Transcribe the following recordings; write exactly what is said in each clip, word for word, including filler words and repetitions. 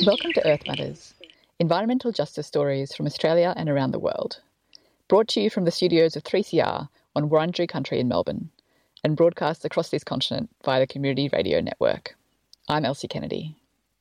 Welcome to Earth Matters, environmental justice stories from Australia and around the world. Brought to you from the studios of three C R on Wurundjeri Country in Melbourne and broadcast across this continent via the Community Radio Network. I'm Elsie Kennedy.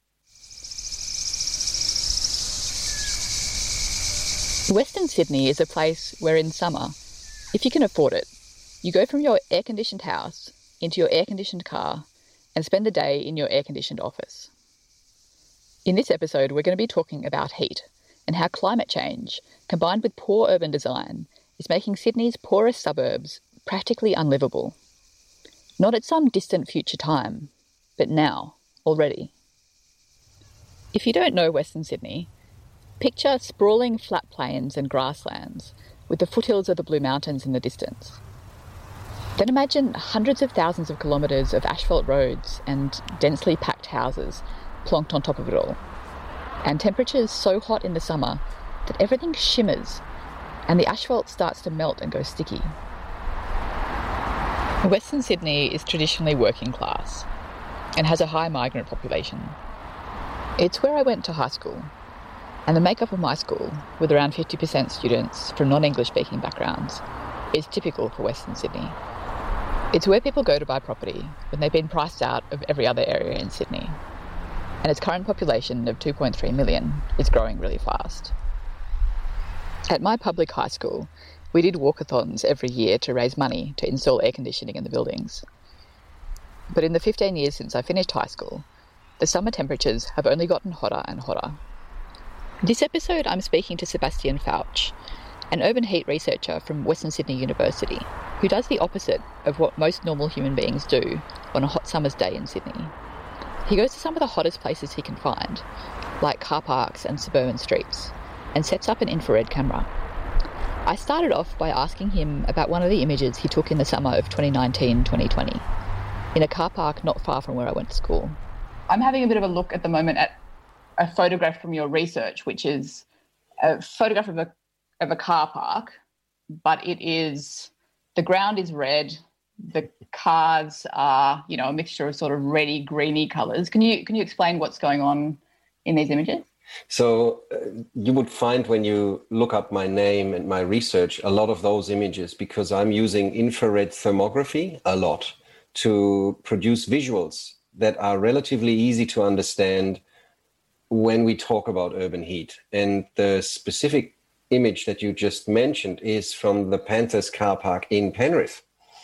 Western Sydney is a place where in summer, if you can afford it, you go from your air-conditioned house into your air-conditioned car and spend the day in your air-conditioned office. In this episode, we're going to be talking about heat and how climate change, combined with poor urban design, is making Sydney's poorest suburbs practically unlivable. Not at some distant future time, but now, already. If you don't know Western Sydney, picture sprawling flat plains and grasslands with the foothills of the Blue Mountains in the distance. Then imagine hundreds of thousands of kilometres of asphalt roads and densely packed houses plonked on top of it all, and temperatures so hot in the summer that everything shimmers and the asphalt starts to melt and go sticky. Western Sydney is traditionally working class and has a high migrant population. It's where I went to high school, and the makeup of my school, with around fifty percent students from non-English speaking backgrounds, is typical for Western Sydney. It's where people go to buy property when they've been priced out of every other area in Sydney, and its current population of two point three million is growing really fast. At my public high school, we did walkathons every year to raise money to install air conditioning in the buildings. But in the fifteen years since I finished high school, the summer temperatures have only gotten hotter and hotter. This episode, I'm speaking to Sebastian Fauch, an urban heat researcher from Western Sydney University, who does the opposite of what most normal human beings do on a hot summer's day in Sydney. He goes to some of the hottest places he can find, like car parks and suburban streets, and sets up an infrared camera. I started off by asking him about one of the images he took in the summer of twenty nineteen twenty twenty, in a car park not far from where I went to school. I'm having a bit of a look at the moment at a photograph from your research, which is a photograph of a of a car park, but it is, the ground is red, the cars are, you know, a mixture of sort of reddy, greeny colours. Can you can you explain what's going on in these images? So uh, you would find when you look up my name and my research, a lot of those images, because I'm using infrared thermography a lot to produce visuals that are relatively easy to understand when we talk about urban heat. And the specific image that you just mentioned is from the Panthers car park in Penrith.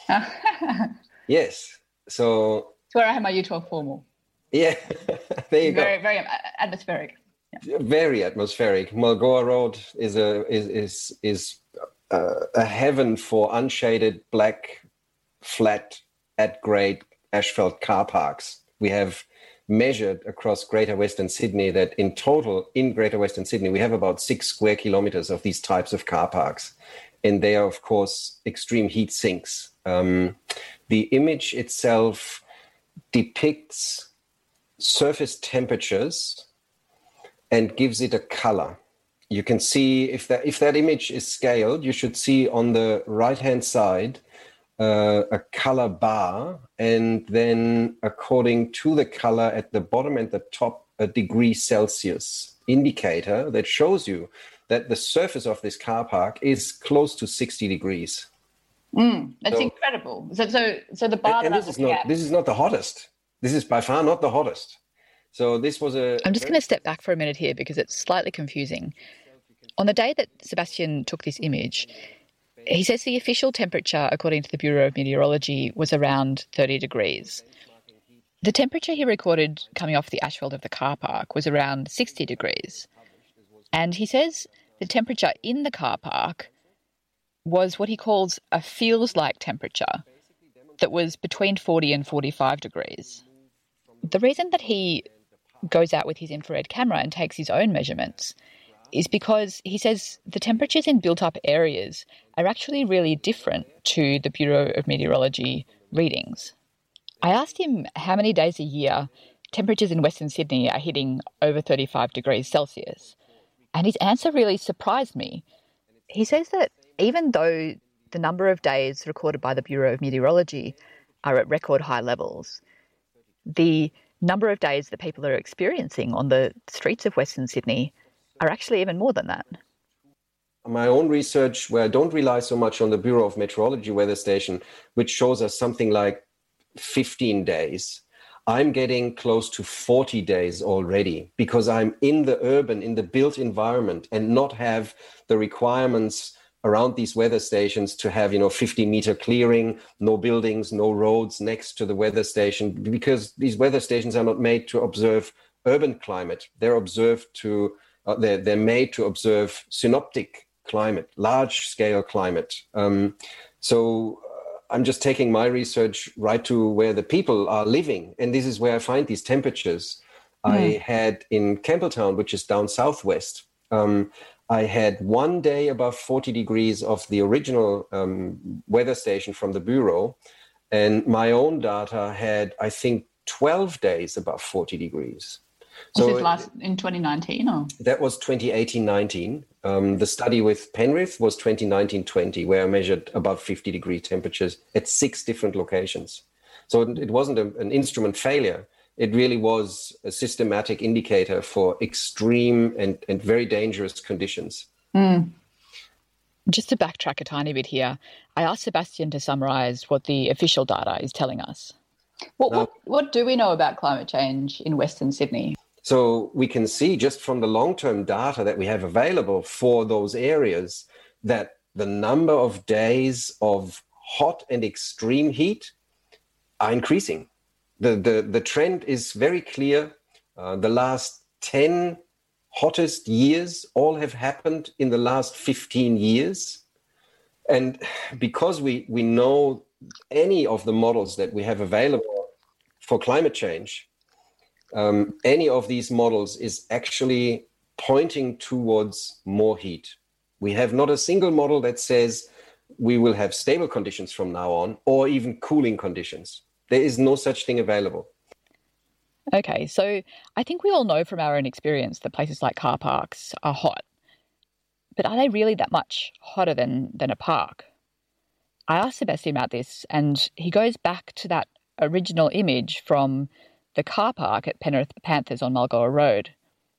Yes. So it's where I had my U twelve formal. Yeah, there you very, go. Very atmospheric. Yeah. Very atmospheric. Mulgoa Road is a is is is a, a heaven for unshaded black, flat, at grade asphalt car parks. We have measured across Greater Western Sydney that in total, in Greater Western Sydney, we have about six square kilometers of these types of car parks. And they are, of course, extreme heat sinks. Um, the image itself depicts surface temperatures and gives it a color. You can see, if that, if that image is scaled, you should see on the right-hand side Uh, a color bar, and then according to the color at the bottom and the top, a degree Celsius indicator that shows you that the surface of this car park is close to sixty degrees. Mm, that's so incredible. So, so, so the bar. And, and that this is not. at, this is not the hottest. This is by far not the hottest. So this was a. I'm just going to step back for a minute here because it's slightly confusing. On the day that Sebastian took this image, he says the official temperature, according to the Bureau of Meteorology, was around thirty degrees. The temperature he recorded coming off the asphalt of the car park was around sixty degrees. And he says the temperature in the car park was what he calls a feels-like temperature that was between forty and forty-five degrees. The reason that he goes out with his infrared camera and takes his own measurements is because he says the temperatures in built-up areas are actually really different to the Bureau of Meteorology readings. I asked him how many days a year temperatures in Western Sydney are hitting over thirty-five degrees Celsius, and his answer really surprised me. He says that even though the number of days recorded by the Bureau of Meteorology are at record high levels, the number of days that people are experiencing on the streets of Western Sydney are actually even more than that. My own research, where I don't rely so much on the Bureau of Meteorology weather station, which shows us something like fifteen days, I'm getting close to forty days already because I'm in the urban, in the built environment, and not have the requirements around these weather stations to have, you know, fifty meter clearing, no buildings, no roads next to the weather station, because these weather stations are not made to observe urban climate. They're observed to, uh, they're, they're made to observe synoptic climate, large scale climate. Um, so uh, I'm just taking my research right to where the people are living. And this is where I find these temperatures. Mm. I had in Campbelltown, which is down southwest, um, I had one day above forty degrees of the original um, weather station from the Bureau. And my own data had, I think, twelve days above forty degrees. Was so this last in twenty nineteen? Or? That was twenty eighteen nineteen. Um, the study with Penrith was twenty nineteen twenty, where I measured above fifty degree temperatures at six different locations. So it wasn't a, an instrument failure. It really was a systematic indicator for extreme and, and very dangerous conditions. Mm. Just to backtrack a tiny bit here, I asked Sebastian to summarise what the official data is telling us. What, now, what, what do we know about climate change in Western Sydney? So we can see just from the long-term data that we have available for those areas that the number of days of hot and extreme heat are increasing. The, the, the trend is very clear. Uh, the last ten hottest years all have happened in the last fifteen years. And because we, we know any of the models that we have available for climate change, um, any of these models is actually pointing towards more heat. We have not a single model that says we will have stable conditions from now on or even cooling conditions. There is no such thing available. Okay, so I think we all know from our own experience that places like car parks are hot. But are they really that much hotter than, than a park? I asked Sebastian about this, and he goes back to that original image from the car park at Penrith Panthers on Mulgoa Road.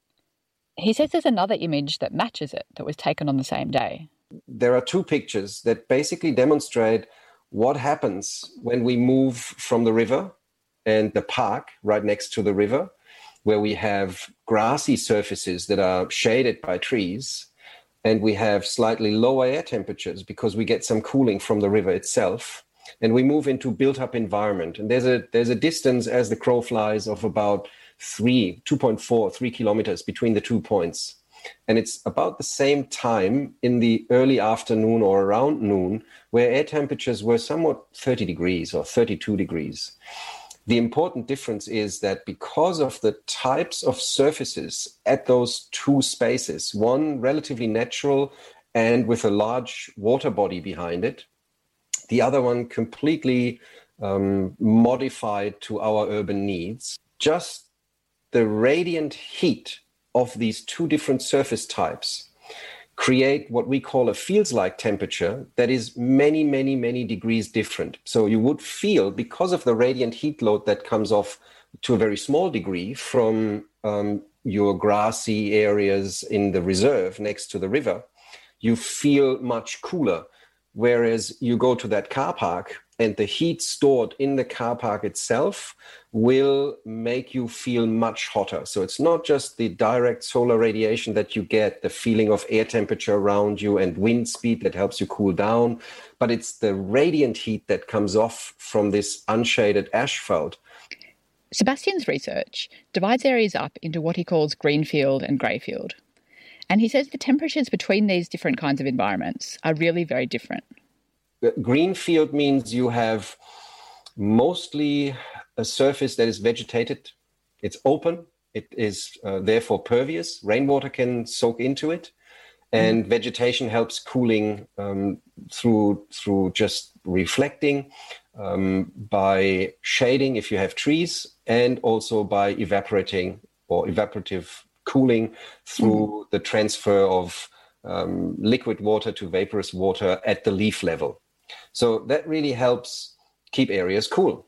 He says there's another image that matches it that was taken on the same day. There are two pictures that basically demonstrate what happens when we move from the river and the park right next to the river, where we have grassy surfaces that are shaded by trees, and we have slightly lower air temperatures because we get some cooling from the river itself, and we move into built-up environment. And there's a there's a distance as the crow flies of about three, two point four, three kilometers between the two points. And it's about the same time in the early afternoon or around noon where air temperatures were somewhat thirty degrees or thirty-two degrees. The important difference is that because of the types of surfaces at those two spaces, one relatively natural and with a large water body behind it, the other one completely um, modified to our urban needs, just the radiant heat of these two different surface types create what we call a feels-like temperature that is many, many, many degrees different. So you would feel, because of the radiant heat load that comes off to a very small degree from um, your grassy areas in the reserve next to the river, you feel much cooler. Whereas you go to that car park and the heat stored in the car park itself will make you feel much hotter. So it's not just the direct solar radiation that you get, the feeling of air temperature around you and wind speed that helps you cool down, but it's the radiant heat that comes off from this unshaded asphalt. Sebastian's research divides areas up into what he calls greenfield and greyfield. And he says the temperatures between these different kinds of environments are really very different. Greenfield means you have mostly a surface that is vegetated. It's open. It is uh, therefore pervious. Rainwater can soak into it. And mm. vegetation helps cooling um, through, through just reflecting, um, by shading if you have trees, and also by evaporating or evaporative cooling through mm. the transfer of um, liquid water to vaporous water at the leaf level. So that really helps keep areas cool.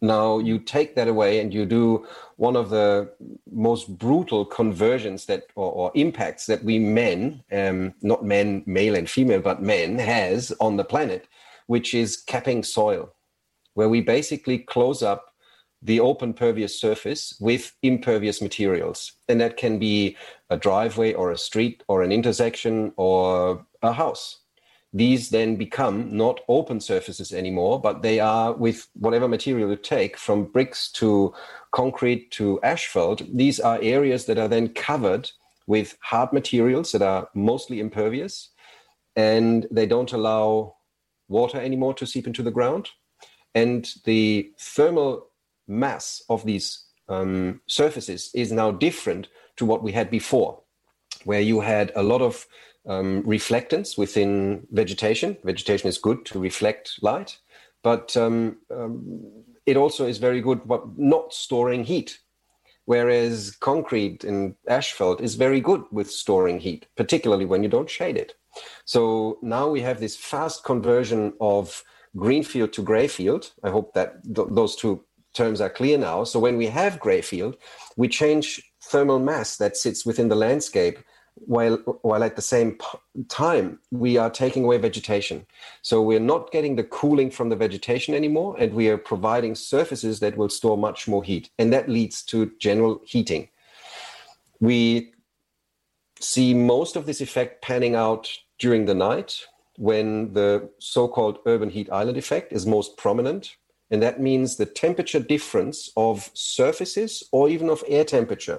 Now you take that away and you do one of the most brutal conversions that or, or impacts that we men, um, not men, male and female, but men has on the planet, which is capping soil, where we basically close up the open pervious surface with impervious materials. And that can be a driveway or a street or an intersection or a house. These then become not open surfaces anymore, but they are, with whatever material you take, from bricks to concrete to asphalt, these are areas that are then covered with hard materials that are mostly impervious, and they don't allow water anymore to seep into the ground. And the thermal mass of these um, surfaces is now different to what we had before, where you had a lot of Um, reflectance within vegetation. Vegetation is good to reflect light, but um, um, it also is very good but not storing heat. Whereas concrete and asphalt is very good with storing heat, particularly when you don't shade it. So now we have this fast conversion of greenfield to greyfield. I hope that th- those two terms are clear now. So when we have greyfield, we change thermal mass that sits within the landscape, while while at the same p- time we are taking away vegetation. So we're not getting the cooling from the vegetation anymore, and we are providing surfaces that will store much more heat, and that leads to general heating. We see most of this effect panning out during the night, when the so-called urban heat island effect is most prominent, and that means the temperature difference of surfaces or even of air temperature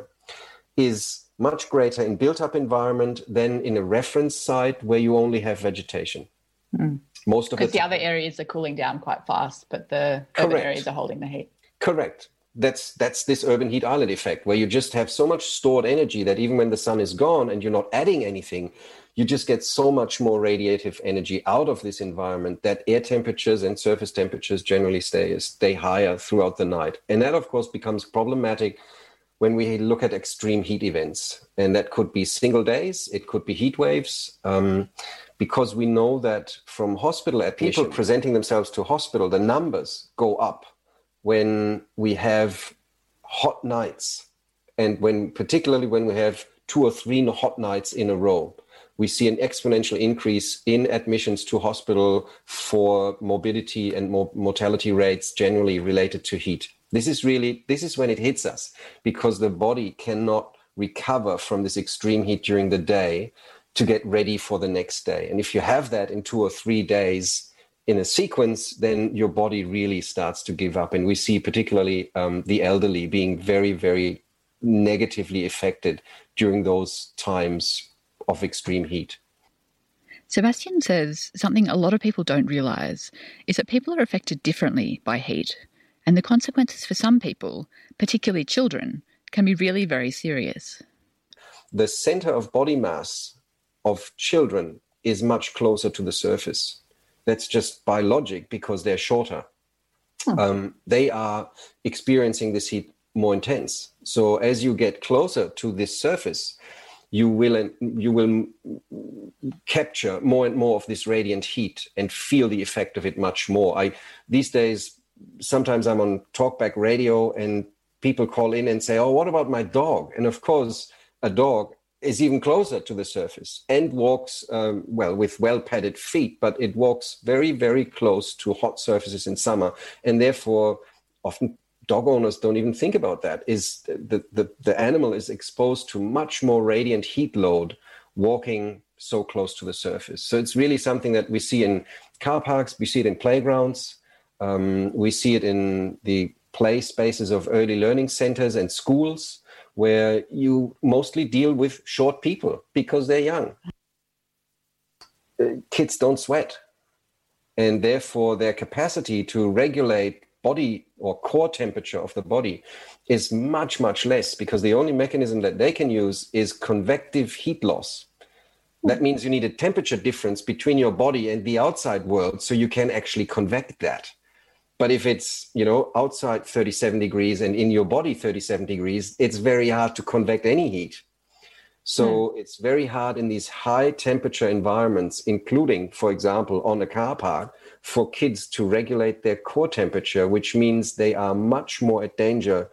is much greater in built-up environment than in a reference site where you only have vegetation. Mm. Most of Because the, the other areas are cooling down quite fast, but the Correct. urban areas are holding the heat. Correct. That's that's this urban heat island effect, where you just have so much stored energy that even when the sun is gone and you're not adding anything, you just get so much more radiative energy out of this environment that air temperatures and surface temperatures generally stay stay higher throughout the night. And that, of course, becomes problematic when we look at extreme heat events. And that could be single days, it could be heat waves, um, because we know that from hospital admission, people presenting themselves to hospital, the numbers go up when we have hot nights. And when, particularly when we have two or three hot nights in a row, we see an exponential increase in admissions to hospital for morbidity and mortality rates generally related to heat. This is really, this is when it hits us, because the body cannot recover from this extreme heat during the day to get ready for the next day. And if you have that in two or three days in a sequence, then your body really starts to give up. And we see particularly um, the elderly being very, very negatively affected during those times of extreme heat. Sebastian says something a lot of people don't realise is that people are affected differently by heat, and the consequences for some people, particularly children, can be really very serious. The centre of body mass of children is much closer to the surface. That's just by logic, because they're shorter. Hmm. Um, they are experiencing this heat more intense. So as you get closer to this surface, you will you will capture more and more of this radiant heat and feel the effect of it much more. I these days, sometimes I'm on talkback radio and people call in and say, "Oh, what about my dog?" And of course, a dog is even closer to the surface and walks, um, well, with well-padded feet, but it walks very, very close to hot surfaces in summer. And therefore, often dog owners don't even think about that. Is the, the, the animal is exposed to much more radiant heat load walking so close to the surface. So it's really something that we see in car parks, we see it in playgrounds, um, we see it in the play spaces of early learning centers and schools, where you mostly deal with short people because they're young. Uh, kids don't sweat, and therefore their capacity to regulate body or core temperature of the body is much, much less, because the only mechanism that they can use is convective heat loss. That means you need a temperature difference between your body and the outside world so you can actually convect that. But if it's, you know, outside thirty-seven degrees and in your body thirty-seven degrees, it's very hard to convect any heat. So Mm. it's very hard in these high temperature environments, including, for example, on a car park, for kids to regulate their core temperature, which means they are much more at danger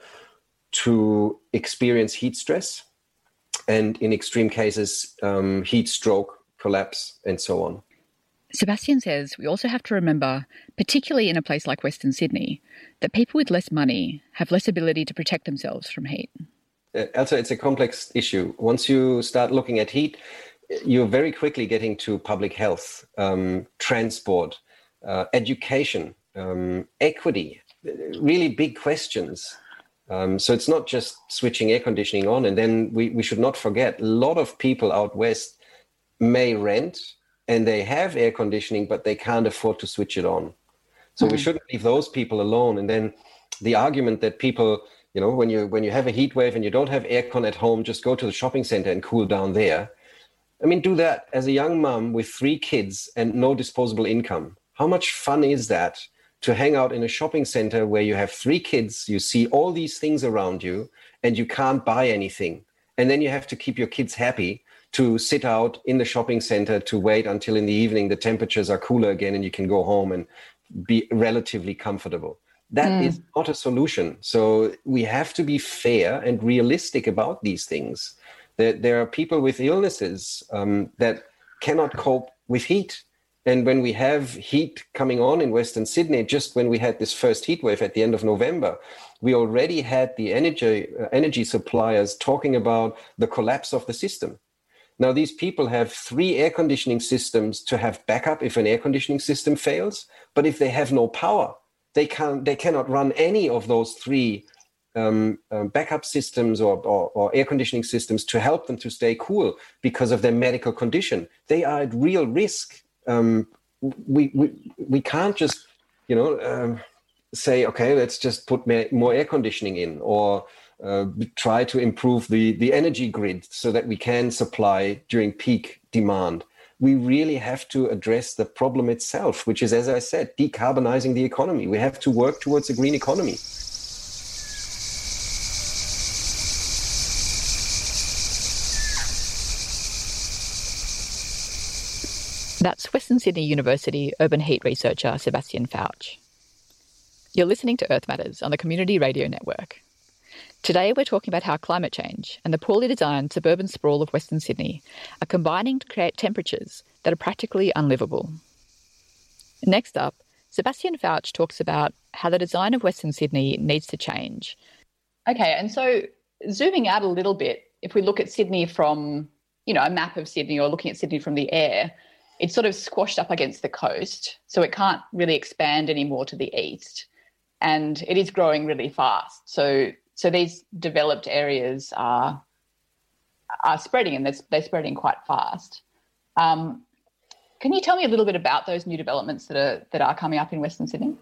to experience heat stress and, in extreme cases, um, heat stroke, collapse, and so on. Sebastian says we also have to remember, particularly in a place like Western Sydney, that people with less money have less ability to protect themselves from heat. Uh, Also, it's a complex issue. Once you start looking at heat, you're very quickly getting to public health, um, transport, uh, education, um, equity, really big questions. Um, so it's not just switching air conditioning on. And then we, we should not forget, a lot of people out west may rent and they have air conditioning, but they can't afford to switch it on. So we shouldn't leave those people alone. And then the argument that people, you know, when you when you have a heat wave and you don't have aircon at home, just go to the shopping center and cool down there. I mean, do that as a young mom with three kids and no disposable income. How much fun is that to hang out in a shopping center where you have three kids, you see all these things around you, and you can't buy anything. And then you have to keep your kids happy to sit out in the shopping center to wait until in the evening the temperatures are cooler again and you can go home and be relatively comfortable. That mm. is not a solution. So we have to be fair and realistic about these things. There, there are people with illnesses um, that cannot cope with heat. And when we have heat coming on in Western Sydney, just when we had this first heat wave at the end of November, we already had the energy, uh, energy suppliers talking about the collapse of the system. Now, these people have three air conditioning systems to have backup if an air conditioning system fails. But if they have no power, they can they cannot run any of those three um, um, backup systems or, or, or air conditioning systems to help them to stay cool because of their medical condition. They are at real risk. Um, we, we we can't just, you know, um, say, okay, let's just put more air conditioning in, or uh, try to improve the, the energy grid so that we can supply during peak demand. We really have to address the problem itself, which is, as I said, decarbonizing the economy. We have to work towards a green economy. That's Western Sydney University urban heat researcher Sebastian Fauch. You're listening to Earth Matters on the Community Radio Network. Today we're talking about how climate change and the poorly designed suburban sprawl of Western Sydney are combining to create temperatures that are practically unlivable. Next up, Sebastian Fauch talks about how the design of Western Sydney needs to change. Okay, and so zooming out a little bit, if we look at Sydney from, you know, a map of Sydney, or looking at Sydney from the air, it's sort of squashed up against the coast, so it can't really expand anymore to the east. And it is growing really fast. So so these developed areas are are spreading, and they're, they're spreading quite fast. Um, can you tell me a little bit about those new developments that are that are coming up in Western Sydney?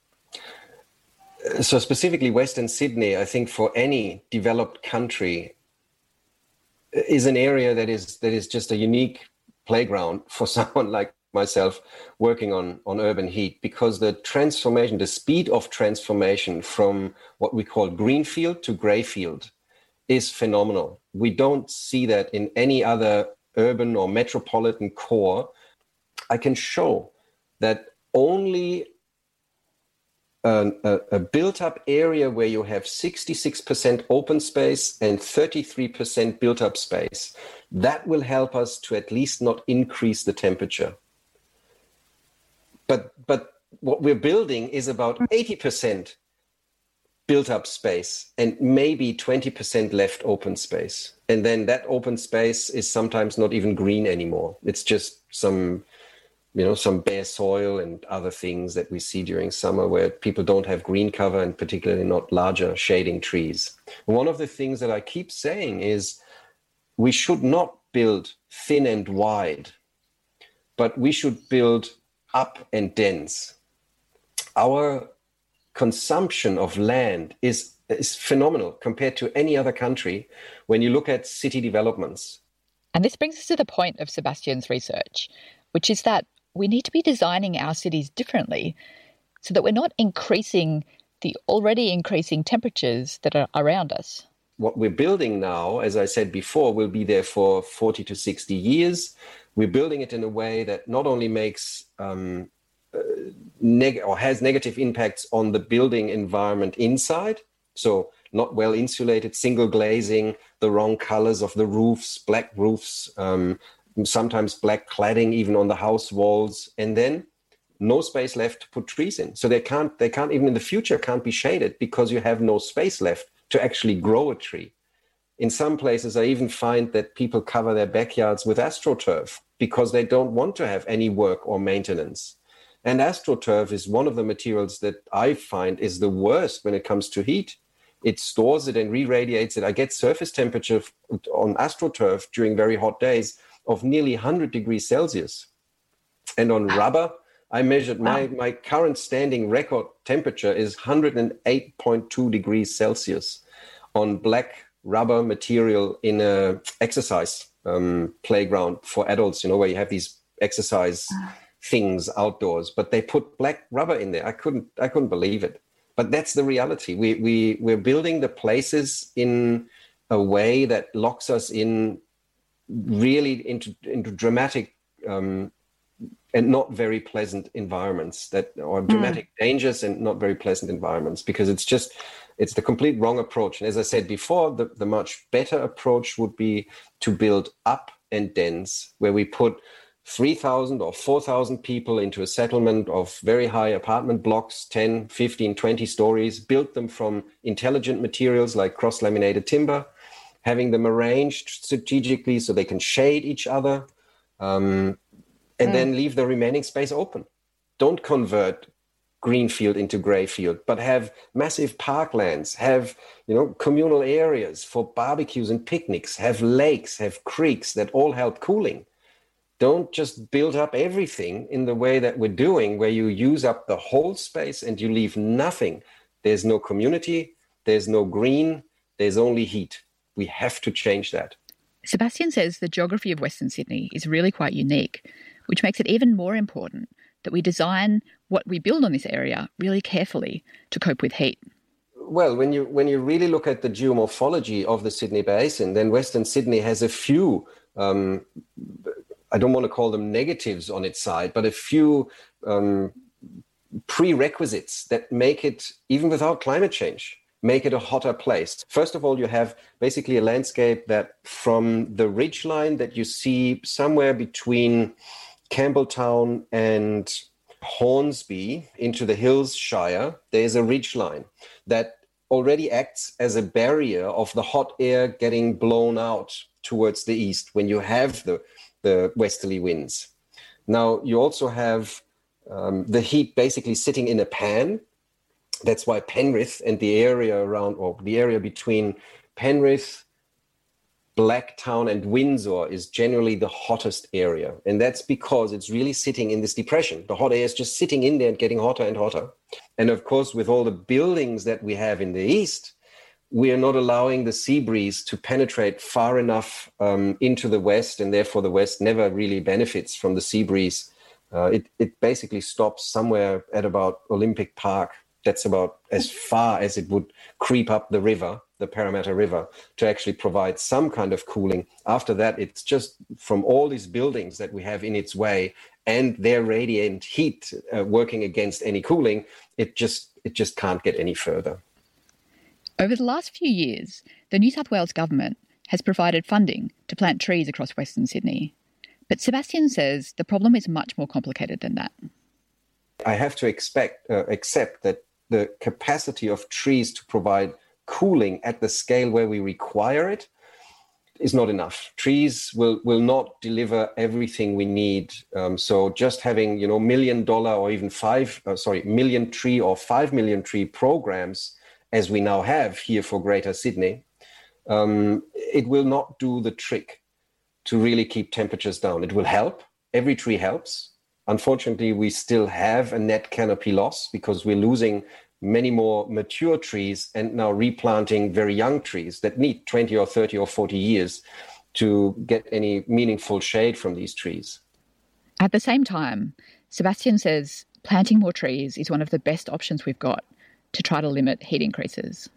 So specifically Western Sydney, I think for any developed country, is an area that is that is just a unique playground for someone like myself working on, on urban heat, because the transformation, the speed of transformation from what we call greenfield to greyfield is phenomenal. We don't see that in any other urban or metropolitan core. I can show that only a, a, a built-up area where you have sixty-six percent open space and thirty-three percent built-up space, that will help us to at least not increase the temperature. But but what we're building is about eighty percent built-up space and maybe twenty percent left open space. And then that open space is sometimes not even green anymore. It's just some, you know, some bare soil and other things that we see during summer where people don't have green cover, and particularly not larger shading trees. One of the things that I keep saying is we should not build thin and wide, but we should build up and dense. Our consumption of land is, is phenomenal compared to any other country when you look at city developments. And this brings us to the point of Sebastian's research, which is that we need to be designing our cities differently so that we're not increasing the already increasing temperatures that are around us. what we're building now, as I said before, will be there for forty to sixty years. We're building it in a way that not only makes um, uh, neg- or has negative impacts on the building environment inside, so not well insulated, single glazing, the wrong colors of the roofs, black roofs, um, sometimes black cladding even on the house walls, and then no space left to put trees in. So they can't, they can't even in the future can't be shaded because you have no space left to actually grow a tree. In some places, I even find that people cover their backyards with AstroTurf because they don't want to have any work or maintenance. And AstroTurf is one of the materials that I find is the worst when it comes to heat. It stores it and re-radiates it. I get surface temperature on AstroTurf during very hot days of nearly one hundred degrees Celsius. And on rubber, I measured my, my current standing record temperature is one hundred eight point two degrees Celsius on black rubber material in a exercise um, playground for adults, you know, where you have these exercise things outdoors, but they put black rubber in there. I couldn't, I couldn't believe it. But that's the reality. We, we, we're building the places in a way that locks us in really into, into dramatic um, and not very pleasant environments that or dramatic mm. dangers and not very pleasant environments, because it's just, it's the complete wrong approach. And as I said before, the, the much better approach would be to build up and dense, where we put three thousand or four thousand people into a settlement of very high apartment blocks, ten, fifteen, twenty stories, build them from intelligent materials like cross-laminated timber, having them arranged strategically so they can shade each other, um, and mm. then leave the remaining space open. Don't convert greenfield into greyfield, but have massive parklands, have, you know, communal areas for barbecues and picnics, have lakes, have creeks that all help cooling. Don't just build up everything in the way that we're doing, where you use up the whole space and you leave nothing. There's no community, there's no green, there's only heat. We have to change that. Sebastian says the geography of Western Sydney is really quite unique, which makes it even more important that we design what we build on this area really carefully to cope with heat. Well, when you when you really look at the geomorphology of the Sydney Basin, then Western Sydney has a few um, I don't want to call them negatives on its side, but a few um, prerequisites that make it, even without climate change, make it a hotter place. First of all, you have basically a landscape that from the ridgeline that you see somewhere between Campbelltown and Hornsby into the Hills Shire, there's a ridgeline that already acts as a barrier of the hot air getting blown out towards the east when you have the the westerly winds. Now, you also have um, the heat basically sitting in a pan. That's why Penrith and the area around, or the area between Penrith, Blacktown and Windsor is generally the hottest area. And that's because it's really sitting in this depression. The hot air is just sitting in there and getting hotter and hotter. And of course, with all the buildings that we have in the east, we are not allowing the sea breeze to penetrate far enough um, into the west, and therefore the west never really benefits from the sea breeze. Uh, it, it basically stops somewhere at about Olympic Park. That's about as far as it would creep up the river, the Parramatta River, to actually provide some kind of cooling. After that, it's just from all these buildings that we have in its way and their radiant heat uh, working against any cooling, it just it just can't get any further. Over the last few years, the New South Wales government has provided funding to plant trees across Western Sydney. But Sebastian says the problem is much more complicated than that. I have to expect, uh, accept that the capacity of trees to provide cooling at the scale where we require it is not enough. Trees will, will not deliver everything we need. Um, so just having, you know, million dollar or even five, uh, sorry, million tree or five million tree programs, as we now have here for Greater Sydney, um, it will not do the trick to really keep temperatures down. It will help. Every tree helps. Unfortunately, we still have a net canopy loss because we're losing many more mature trees and now replanting very young trees that need twenty or thirty or forty years to get any meaningful shade from these trees. At the same time, Sebastian says planting more trees is one of the best options we've got to try to limit heat increases.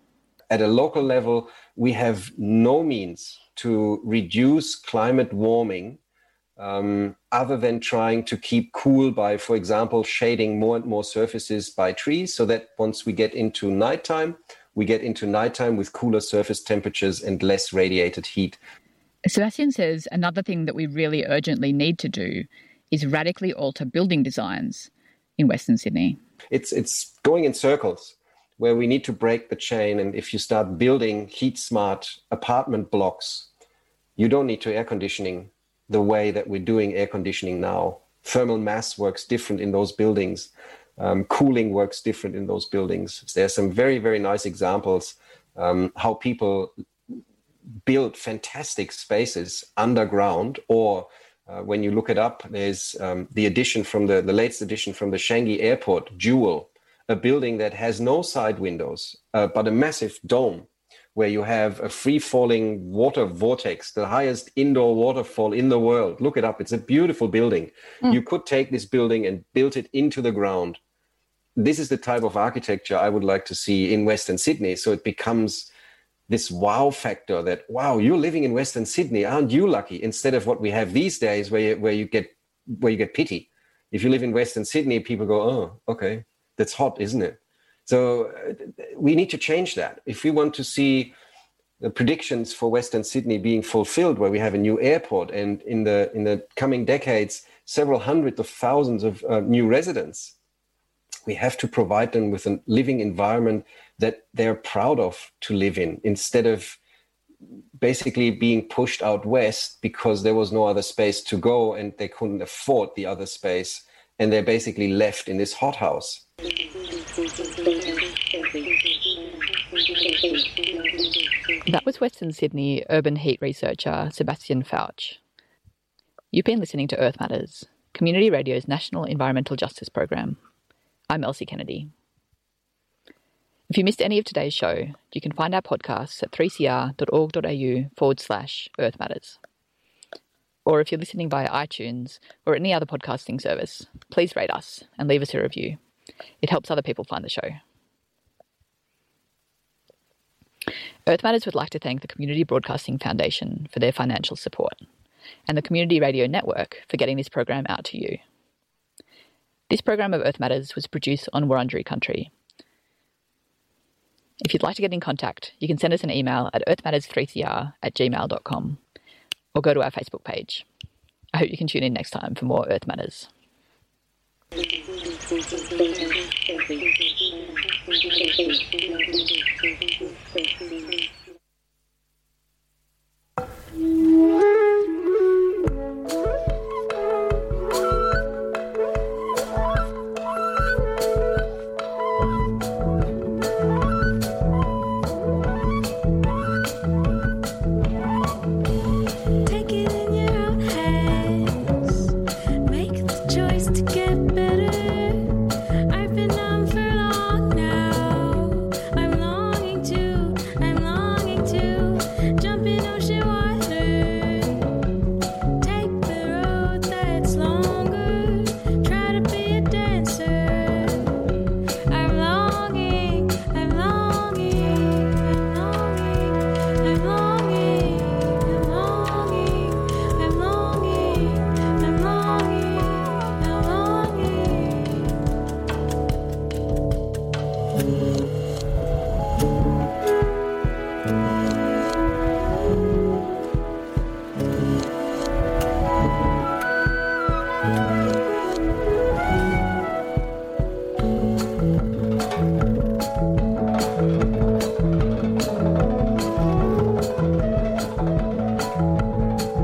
at a local level, we have no means to reduce climate warming um, other than trying to keep cool by, for example, shading more and more surfaces by trees, so that once we get into nighttime, we get into nighttime with cooler surface temperatures and less radiated heat. Sebastian says another thing that we really urgently need to do is radically alter building designs in Western Sydney. It's it's going in circles where we need to break the chain. And if you start building heat-smart apartment blocks, you don't need to air conditioning the way that we're doing air conditioning now. Thermal mass works different in those buildings. Um, cooling works different in those buildings. There's some very, very nice examples um, how people build fantastic spaces underground, or uh, when you look it up, there's um, the addition from the, the latest addition from the Changi Airport, Jewel, a building that has no side windows, uh, but a massive dome where you have a free-falling water vortex, the highest indoor waterfall in the world. Look it up. It's a beautiful building. Mm. You could take this building and build it into the ground. This is the type of architecture I would like to see in Western Sydney. So it becomes this wow factor that, wow, you're living in Western Sydney, aren't you lucky? Instead of what we have these days where you, where you get where you get pity. If you live in Western Sydney, people go, oh, okay, that's hot, isn't it? So uh, we need to change that. If we want to see the predictions for Western Sydney being fulfilled, where we have a new airport and in the in the coming decades, several hundreds of thousands of uh, new residents, we have to provide them with a living environment that they're proud of to live in, instead of basically being pushed out west because there was no other space to go and they couldn't afford the other space, and they're basically left in this hothouse. That was Western Sydney urban heat researcher Sebastian Fauch. You've been listening to Earth Matters, Community Radio's National Environmental Justice Program. I'm Elsie Kennedy. If you missed any of today's show, you can find our podcasts at three c r dot org dot a u forward slash Earth Matters. Or if you're listening via iTunes or any other podcasting service, please rate us and leave us a review. It helps other people find the show. Earth Matters would like to thank the Community Broadcasting Foundation for their financial support, and the Community Radio Network for getting this program out to you. This program of Earth Matters was produced on Wurundjeri country. If you'd like to get in contact, you can send us an email at earth matters three c r at gmail dot com or go to our Facebook page. I hope you can tune in next time for more Earth Matters.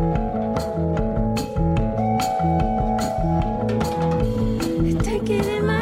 Take it in my